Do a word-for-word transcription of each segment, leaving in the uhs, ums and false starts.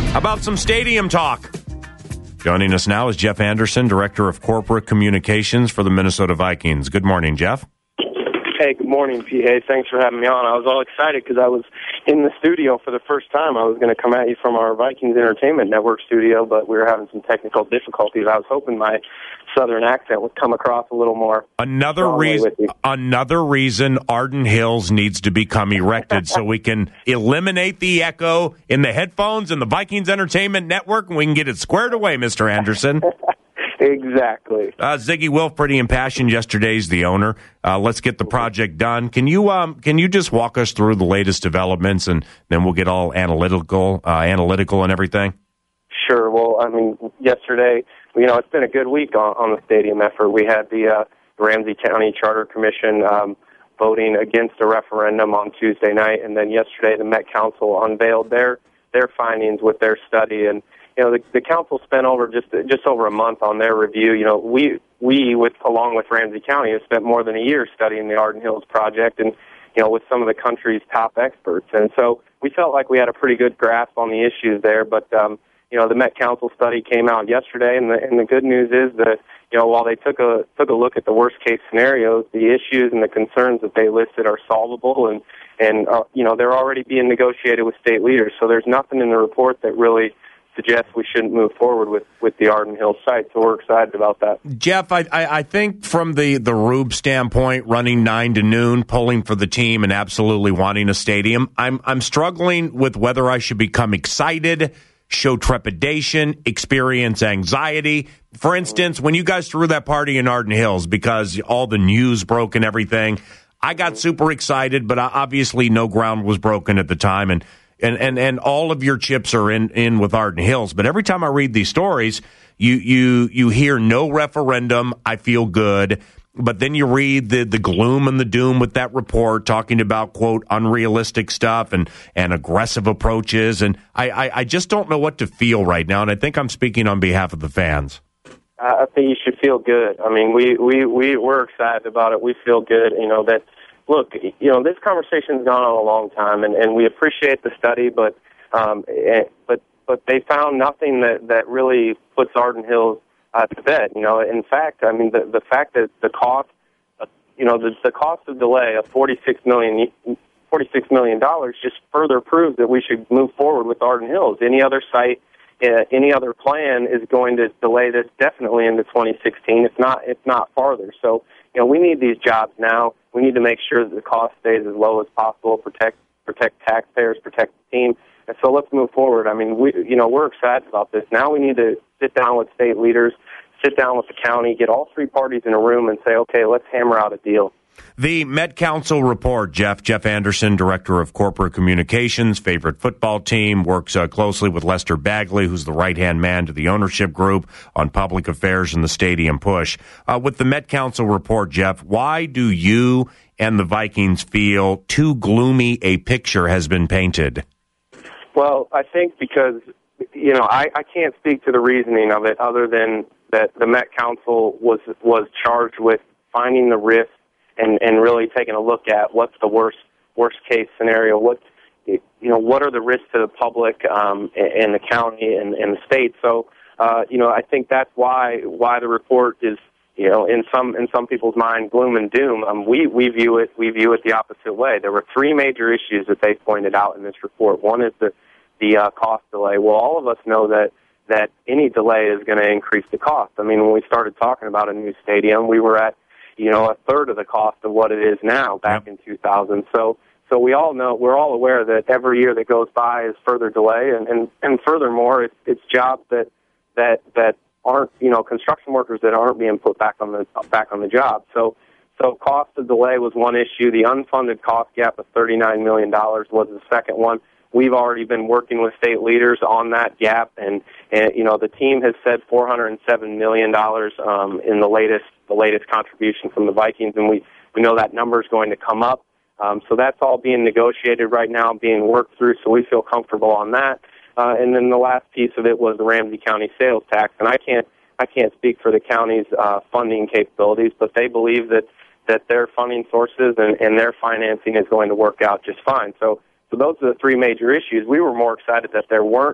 How about some stadium talk? Joining us now is Jeff Anderson, Director of Corporate Communications for the Minnesota Vikings. Good morning, Jeff. Hey, good morning, P A. Thanks for having me on. I was all excited because I was in the studio for the first time. I was going to come at you from our Vikings Entertainment Network studio, but we were having some technical difficulties. I was hoping my southern accent would come across a little more. Another reason, another reason Arden Hills needs to become erected so we can eliminate the echo in the headphones and the Vikings Entertainment Network, and we can get it squared away, Mister Anderson. Exactly. Uh, Ziggy Wolf, pretty impassioned yesterday. He's the owner. Uh, let's get the project done. Can you um, can you just walk us through the latest developments, and then we'll get all analytical, uh, analytical, and everything? Sure. Well, I mean, yesterday, you know, it's been a good week on, on the stadium effort. We had the uh, Ramsey County Charter Commission um, voting against a referendum on Tuesday night, and then yesterday the Met Council unveiled their their findings with their study. And you know, the, the council spent over just just over a month on their review. You know, we we with along with Ramsey County have spent more than a year studying the Arden Hills project, and you know, with some of the country's top experts. And so we felt like we had a pretty good grasp on the issues there. But um, you know, the Met Council study came out yesterday, and the and the good news is that you know, while they took a took a look at the worst case scenarios, the issues and the concerns that they listed are solvable, and and uh, you know, they're already being negotiated with state leaders. So there's nothing in the report that really suggests we shouldn't move forward with, with the Arden Hills site, so we're excited about that. Jeff, I, I, I think from the, the Rube standpoint, running nine to noon, pulling for the team, and absolutely wanting a stadium, I'm I'm struggling with whether I should become excited, show trepidation, experience anxiety. For instance, when you guys threw that party in Arden Hills, because all the news broke and everything, I got super excited, but obviously no ground was broken at the time, and And, and and all of your chips are in, in with Arden Hills. But every time I read these stories, you you you hear no referendum, I feel good. But then you read the, the gloom and the doom with that report talking about, quote, unrealistic stuff and, and aggressive approaches. And I, I, I just don't know what to feel right now. And I think I'm speaking on behalf of the fans. I think you should feel good. I mean, we, we, we, we're excited about it. We feel good, you know, that look, you know, this conversation's gone on a long time, and, and we appreciate the study, but um, but but they found nothing that, that really puts Arden Hills uh, to bed. You know, in fact, I mean, the the fact that the cost, uh, you know, the, the cost of delay of forty-six million dollars just further proves that we should move forward with Arden Hills. Any other site, uh, any other plan is going to delay this definitely into twenty sixteen. It's not it's not farther. So, you know, we need these jobs now. We need to make sure that the cost stays as low as possible, protect protect taxpayers, protect the team. And so let's move forward. I mean, we, you know, we're excited about this. Now we need to sit down with state leaders, sit down with the county, get all three parties in a room and say, okay, let's hammer out a deal. The Met Council report, Jeff, Jeff Anderson, Director of Corporate Communications, favorite football team, works uh, closely with Lester Bagley, who's the right-hand man to the ownership group on public affairs and the stadium push. Uh, with the Met Council report, Jeff, why do you and the Vikings feel too gloomy a picture has been painted? Well, I think because, you know, I, I can't speak to the reasoning of it other than that the Met Council was was charged with finding the risks and, and really taking a look at what's the worst worst case scenario, what you know, what are the risks to the public um, and the county and, and the state. So, uh, you know, I think that's why why the report is, you know, in some in some people's mind, gloom and doom. Um, we we view it we view it the opposite way. There were three major issues that they pointed out in this report. One is the the uh, cost delay. Well, all of us know that that any delay is going to increase the cost. I mean, when we started talking about a new stadium, we were at, you know, a third of the cost of what it is now back in two thousand. So, so we all know, we're all aware that every year that goes by is further delay, and, and, and furthermore, it's, it's jobs that, that, that aren't, you know, construction workers that aren't being put back on the, back on the job. So, so cost of delay was one issue. The unfunded cost gap of thirty-nine million dollars was the second one. We've already been working with state leaders on that gap, and, and you know, the team has said four hundred seven million dollars um, in the latest the latest contribution from the Vikings, and we, we know that number is going to come up. Um, so that's all being negotiated right now, being worked through, so we feel comfortable on that. Uh, and then the last piece of it was the Ramsey County sales tax, and I can't I can't speak for the county's uh, funding capabilities, but they believe that, that their funding sources and, and their financing is going to work out just fine. So, so those are the three major issues. We were more excited that there weren't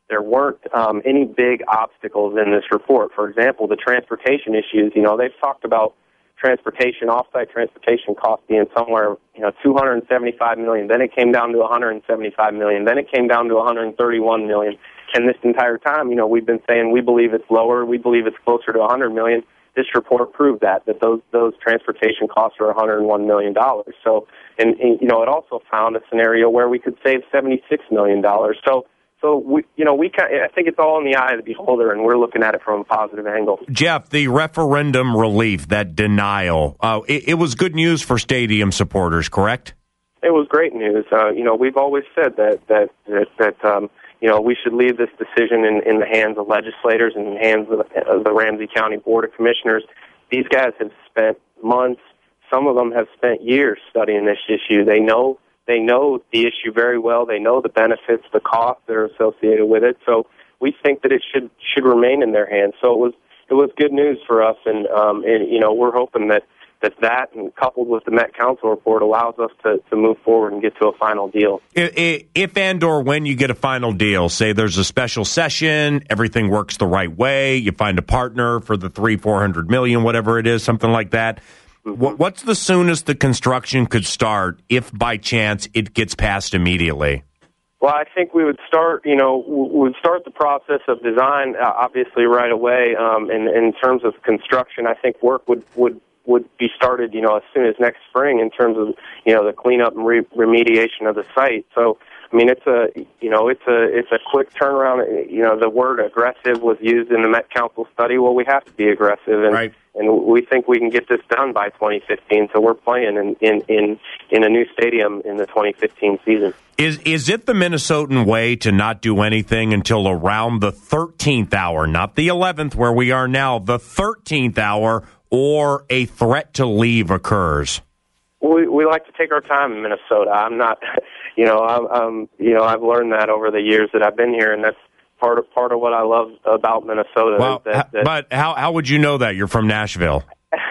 there weren't um, any big obstacles in this report. For example, the transportation issues, you know, they've talked about transportation, off-site transportation costs being somewhere, you know, two hundred seventy-five million dollars. Then it came down to one hundred seventy-five million dollars. Then it came down to one hundred thirty-one million dollars. And this entire time, you know, we've been saying we believe it's lower, we believe it's closer to one hundred million dollars. This report proved that, that those those transportation costs are one hundred one million dollars. So, and, and, you know, it also found a scenario where we could save seventy-six million dollars. So, So, we, you know, we kind of, I think it's all in the eye of the beholder, and we're looking at it from a positive angle. Jeff, the referendum relief, that denial, uh, it, it was good news for stadium supporters, correct? It was great news. Uh, you know, we've always said that, that, that, that um, you know, we should leave this decision in, in the hands of legislators and in the hands of the, of the Ramsey County Board of Commissioners. These guys have spent months, some of them have spent years studying this issue. They know They know the issue very well. They know the benefits, the costs that are associated with it. So we think that it should should remain in their hands. So it was it was good news for us, and um, and you know we're hoping that that that and coupled with the Met Council report allows us to, to move forward and get to a final deal. If, if and or when you get a final deal, say there's a special session, everything works the right way, you find a partner for the three four hundred million, whatever it is, something like that. What's the soonest the construction could start if, by chance, it gets passed immediately? Well, I think we would start, you know, we would start the process of design, uh, obviously, right away. Um, and in terms of construction, I think work would, would, would be started, you know, as soon as next spring in terms of, you know, the cleanup and re- remediation of the site. So, I mean, it's a, you know, it's a, it's a quick turnaround. You know, the word aggressive was used in the Met Council study. Well, we have to be aggressive, and right. and we think we can get this done by twenty fifteen. So we're playing in, in, in, in a new stadium in the twenty fifteen season. Is is it the Minnesotan way to not do anything until around the thirteenth hour, not the eleventh where we are now, the thirteenth hour, or a threat to leave occurs? We we like to take our time in Minnesota. I'm not, you know, I'm, um, you know, I've learned that over the years that I've been here, and that's part of part of what I love about Minnesota. Well, is that, that but how how would you know that? You're from Nashville.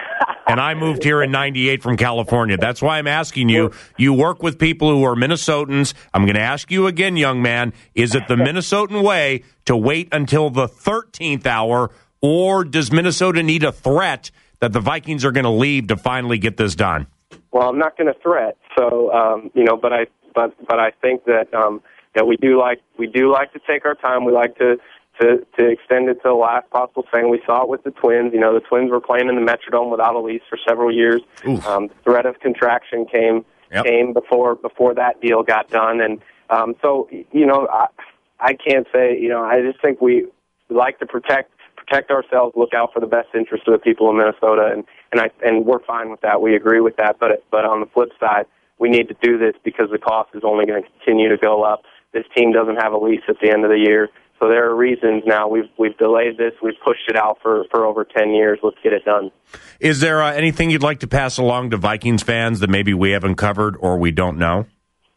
And I moved here in ninety-eight from California. That's why I'm asking you. You work with people who are Minnesotans. I'm going to ask you again, young man, is it the Minnesotan way to wait until the thirteenth hour, or does Minnesota need a threat that the Vikings are going to leave to finally get this done? Well, I'm not going to threat. So, um, you know, but I but but I think that um, that we do like we do like to take our time. We like to. To, to extend it to the last possible second. We saw it with the Twins. You know, the Twins were playing in the Metrodome without a lease for several years. Um, the threat of contraction came yep. came before before that deal got done, and um, so you know, I, I can't say. You know, I just think we like to protect protect ourselves, look out for the best interest of the people in Minnesota, and and I and we're fine with that. We agree with that, but but on the flip side, we need to do this because the cost is only going to continue to go up. This team doesn't have a lease at the end of the year. So there are reasons now. We've we've delayed this. We've pushed it out for, for over ten years. Let's get it done. Is there uh, anything you'd like to pass along to Vikings fans that maybe we haven't covered or we don't know?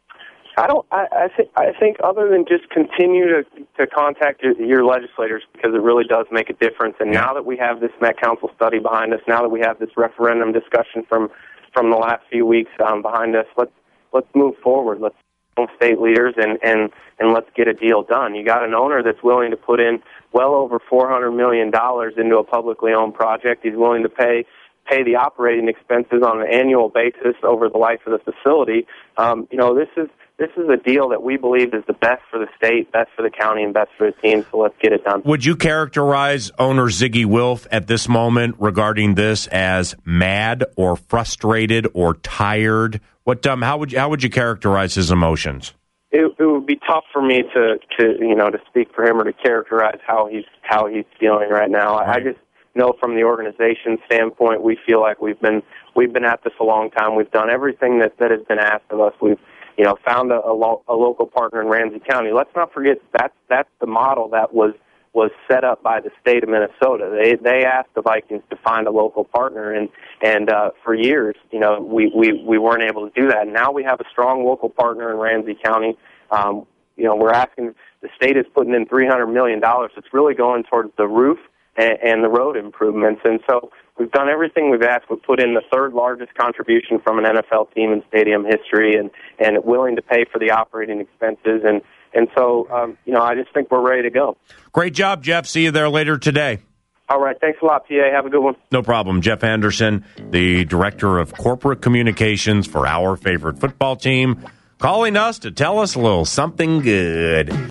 I don't. I, I think. I think other than just continue to to contact your, your legislators, because it really does make a difference. And now that we have this Met Council study behind us, now that we have this referendum discussion from from the last few weeks um, behind us, let's let's move forward. Let's state leaders and, and, and let's get a deal done. You got an owner that's willing to put in well over four hundred million dollars into a publicly owned project. He's willing to pay pay the operating expenses on an annual basis over the life of the facility. Um, you know, this is this is a deal that we believe is the best for the state, best for the county, and best for the team, so let's get it done. Would you characterize owner Zygi Wilf at this moment regarding this as mad or frustrated or tired? What um, how would you, how would you characterize his emotions? It, it would be tough for me to, to you know to speak for him or to characterize how he's how he's feeling right now. Right. I, I just know from the organization standpoint, we feel like we've been we've been at this a long time. We've done everything that, that has been asked of us. We've you know found a, a, lo- a local partner in Ramsey County. Let's not forget that's that's the model that was. was set up by the state of Minnesota. They they asked the Vikings to find a local partner, and and uh, for years, you know, we, we, we weren't able to do that. And now we have a strong local partner in Ramsey County. Um, you know, we're asking, the state is putting in three hundred million dollars. It's really going towards the roof and, and the road improvements. And so we've done everything we've asked. We've put in the third largest contribution from an N F L team in stadium history, and, and willing to pay for the operating expenses. And And so, um, you know, I just think we're ready to go. Great job, Jeff. See you there later today. All right. Thanks a lot, P A. Have a good one. No problem. Jeff Anderson, the Director of Corporate Communications for our favorite football team, calling us to tell us a little something good.